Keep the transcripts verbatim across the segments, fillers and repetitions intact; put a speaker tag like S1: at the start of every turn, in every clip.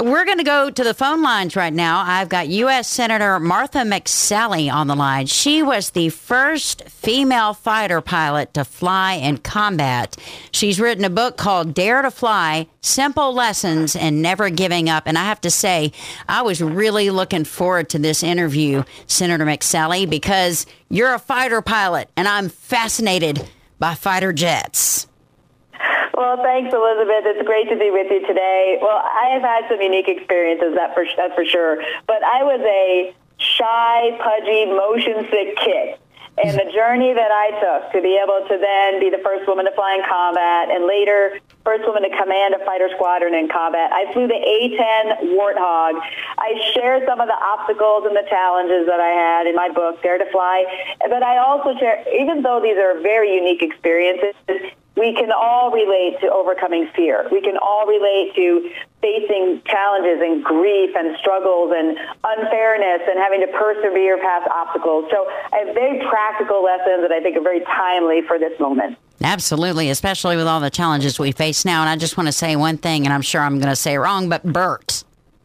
S1: we're going to go to the phone lines right now. I've got U S. Senator Martha McSally on the line. She was the first female fighter pilot to fly in combat. She's written a book called Dare to Fly, Simple Lessons and Never Giving Up. And I have to say, I was really looking forward to this interview, Senator McSally, because you're a fighter pilot, and I'm fascinated by fighter jets.
S2: Well, thanks, Elizabeth. It's great to be with you today. Well, I have had some unique experiences, that for, that's for sure. But I was a shy, pudgy, motion-sick kid. And the journey that I took to be able to then be the first woman to fly in combat and later first woman to command a fighter squadron in combat. I flew the A ten Warthog. I shared some of the obstacles and the challenges that I had in my book, Dare to Fly. But I also share, even though these are very unique experiences, we can all relate to overcoming fear. We can all relate to facing challenges and grief and struggles and unfairness and having to persevere past obstacles. So I have very practical lessons that I think are very timely for this moment.
S1: Absolutely, especially with all the challenges we face now. And I just want to say one thing, and I'm sure I'm going to say it wrong, but Bert.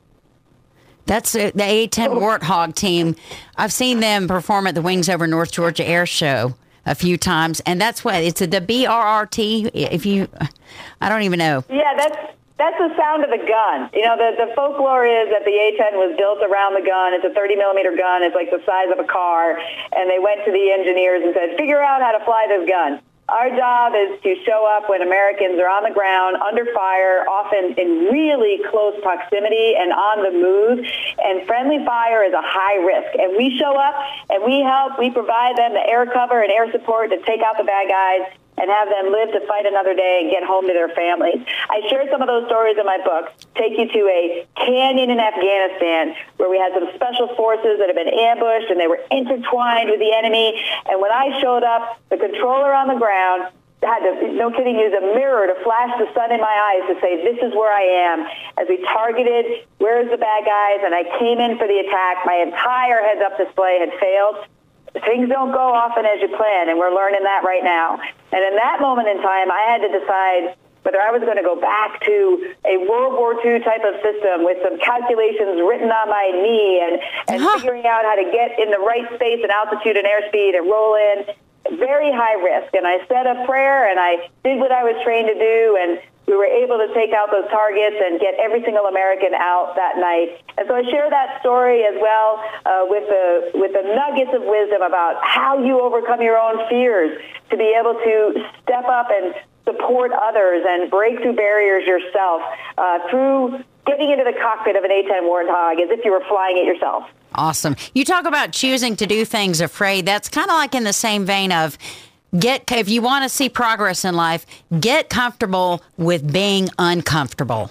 S1: That's the A ten Warthog team. I've seen them perform at the Wings Over North Georgia Air Show a few times, and that's what it's a, the B R R T. If you, I don't even know.
S2: Yeah, that's that's the sound of the gun. You know, the the folklore is that the A ten was built around the gun. It's a thirty millimeter gun. It's like the size of a car, and they went to the engineers and said, "Figure out how to fly this gun." Our job is to show up when Americans are on the ground, under fire, often in really close proximity and on the move. And friendly fire is a high risk. And we show up and we help, we provide them the air cover and air support to take out the bad guys and have them live to fight another day and get home to their families. I shared some of those stories in my book. Take you to a canyon in Afghanistan where we had some special forces that had been ambushed and they were intertwined with the enemy. And when I showed up, the controller on the ground had to, no kidding, use a mirror to flash the sun in my eyes to say, this is where I am. As we targeted, where's the bad guys? And I came in for the attack. My entire heads-up display had failed. Things don't go often as you plan, and we're learning that right now. And in that moment in time, I had to decide whether I was going to go back to a World War Two type of system with some calculations written on my knee and, and huh. figuring out how to get in the right space and altitude and airspeed and roll in. Very high risk. And I said a prayer, and I did what I was trained to do, and we were able to take out those targets and get every single American out that night. And so I share that story as well uh, with the with the nuggets of wisdom about how you overcome your own fears to be able to step up and support others and break through barriers yourself uh, through getting into the cockpit of an A ten Warthog as if you were flying it yourself.
S1: Awesome. You talk about choosing to do things afraid. That's kind of like in the same vein of Get if you want to see progress in life, get comfortable with being uncomfortable.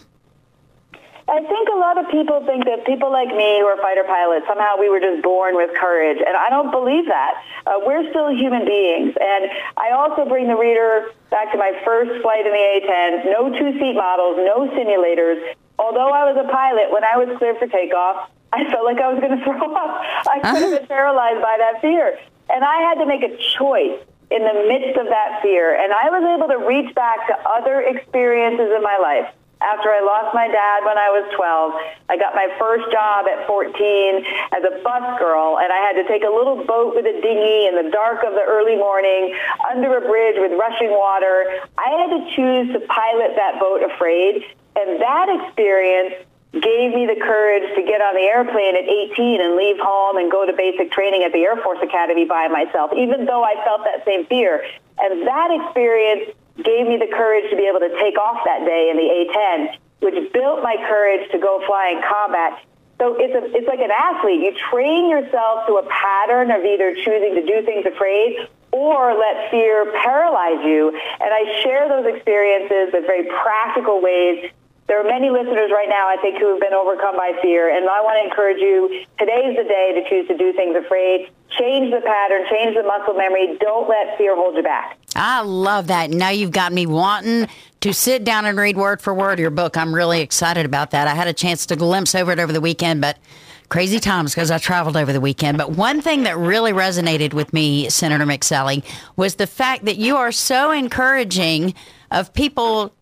S2: I think a lot of people think that people like me who are fighter pilots, somehow we were just born with courage, and I don't believe that. Uh, we're still human beings, and I also bring the reader back to my first flight in the A ten, no two-seat models, no simulators. Although I was a pilot, when I was cleared for takeoff, I felt like I was going to throw up. I could have been paralyzed by that fear, and I had to make a choice in the midst of that fear. And I was able to reach back to other experiences in my life. After I lost my dad when I was twelve, I got my first job at fourteen as a bus girl, and I had to take a little boat with a dinghy in the dark of the early morning under a bridge with rushing water. I had to choose to pilot that boat afraid, and that experience gave me the courage to get on the airplane at eighteen and leave home and go to basic training at the Air Force Academy by myself, even though I felt that same fear. And that experience gave me the courage to be able to take off that day in the A ten, which built my courage to go fly in combat. So it's a, it's like an athlete. You train yourself to a pattern of either choosing to do things afraid or let fear paralyze you. And I share those experiences with very practical ways. There are many listeners right now, I think, who have been overcome by fear, and I want to encourage you, today's the day to choose to do things afraid. Change the pattern, change the muscle memory. Don't let fear hold you back.
S1: I love that. Now you've got me wanting to sit down and read word for word your book. I'm really excited about that. I had a chance to glimpse over it over the weekend, but crazy times because I traveled over the weekend. But one thing that really resonated with me, Senator McSally, was the fact that you are so encouraging of people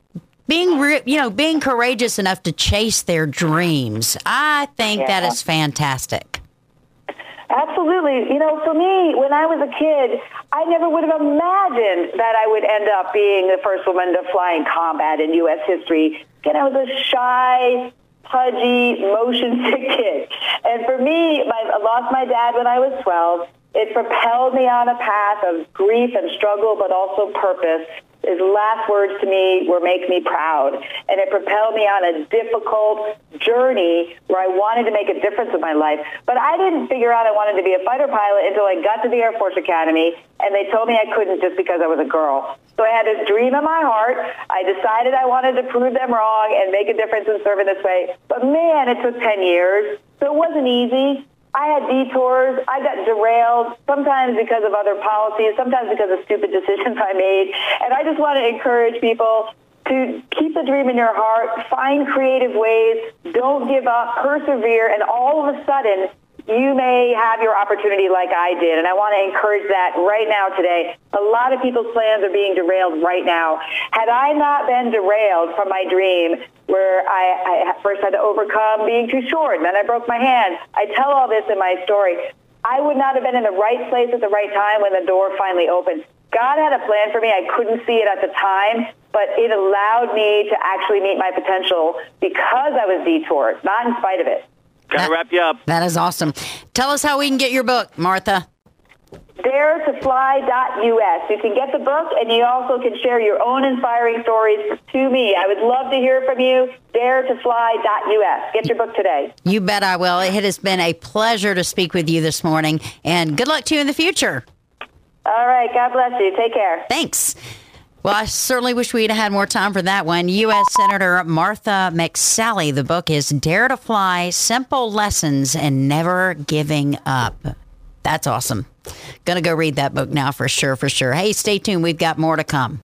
S1: being, re- you know, being courageous enough to chase their dreams. I think
S2: Yeah.
S1: that is fantastic.
S2: Absolutely. You know, for me, when I was a kid, I never would have imagined that I would end up being the first woman to fly in combat in U S history. Again, I was a shy, pudgy, motion sick kid. And for me, my, I lost my dad when I was twelve. It propelled me on a path of grief and struggle, but also purpose. His last words to me were, "Make me proud." And it propelled me on a difficult journey where I wanted to make a difference in my life. But I didn't figure out I wanted to be a fighter pilot until I got to the Air Force Academy, and they told me I couldn't just because I was a girl. So I had this dream in my heart. I decided I wanted to prove them wrong and make a difference and serve in this way. But man, it took ten years. So it wasn't easy. I had detours. I got derailed, sometimes because of other policies, sometimes because of stupid decisions I made. And I just want to encourage people to keep the dream in your heart, find creative ways, don't give up, persevere, and all of a sudden, you may have your opportunity like I did. And I want to encourage that right now today. A lot of people's plans are being derailed right now. Had I not been derailed from my dream, where I, I first had to overcome being too short, and then I broke my hand, I tell all this in my story, I would not have been in the right place at the right time when the door finally opened. God had a plan for me. I couldn't see it at the time, but it allowed me to actually meet my potential because I was detoured, not in spite of it.
S3: Got to wrap you up.
S1: That is awesome. Tell us how we can get your book, Martha.
S2: dare to fly dot U S. You can get the book, and you also can share your own inspiring stories to me. I would love to hear from you. dare to fly dot U S. Get your book today.
S1: You bet I will. It has been a pleasure to speak with you this morning, and good luck to you in the future.
S2: All right. God bless you. Take care.
S1: Thanks. Well, I certainly wish we'd had more time for that one. U S. Senator Martha McSally. The book is Dare to Fly, Simple Lessons and Never Giving Up. That's awesome. Going to go read that book now for sure, for sure. Hey, stay tuned. We've got more to come.